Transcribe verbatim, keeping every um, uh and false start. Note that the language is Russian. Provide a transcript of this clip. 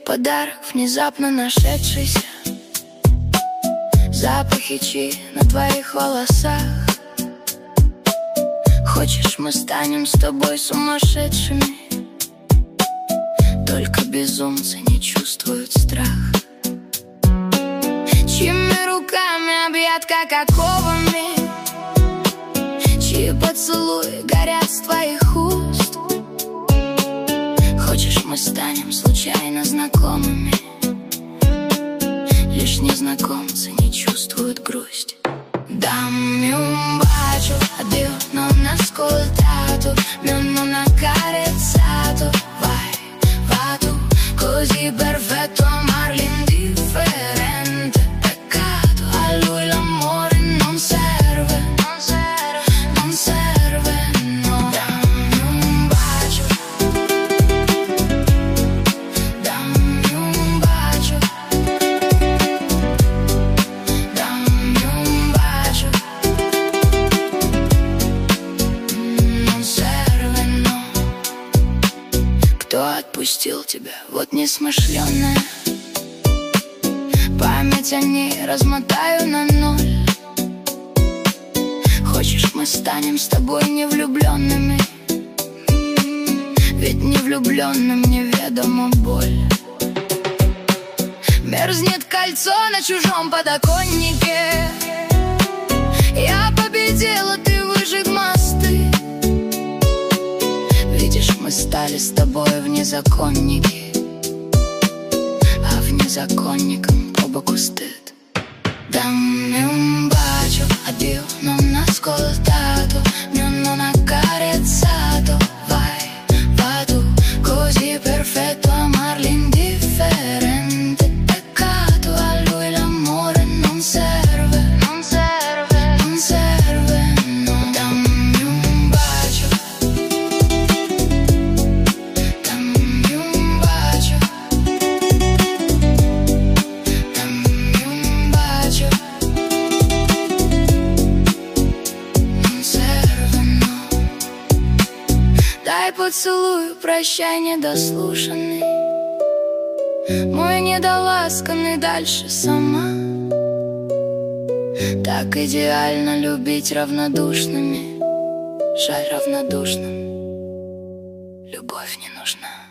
Подарок, внезапно нашедшийся, запахи чаи на твоих волосах. Хочешь, мы станем с тобой сумасшедшими? Только безумцы не чувствуют страх, чьими руками объят, как оковами, чьи поцелуи горят с твоих уст. Хочешь, мы станем случайно знакомыми? Lишь neзнакомцы не чувствуют грусть. Dammi un bacio, addio, non ascoltato, mi hanno accarezzato. Vai, va tu, così perfetto, amarli indifferente. Peccato, a lui l'amore non serve, non serve, non serve, no. Dammi un bacio, dammi un bacio, dammi un bacio. Non serve, no. Кто отпустил тебя, вот несмышленная? Память о ней размотаю на ноль. Хочешь, мы станем с тобой невлюбленными? Ведь невлюбленным неведома боль. Мерзнет кольцо на чужом подоконнике. Я победила, ты выжег мосты. Видишь, мы стали с тобой вне законники, а вне законникам по боку стыд. Dammi un bacio, addio, non ascoltato, mi hanno accarezzato. Vai, va tu, così perfetto, amarli indifferente. Peccato, a lui l'amore non serve, non serve, non serve, no. Dammi un bacio, dammi un bacio, dammi un bacio. Non serve, no. Дай поцелуй, прощай, недослушанный, мой недоласканный дальше сама. Так идеально любить равнодушными. Жаль, равнодушным любовь не нужна.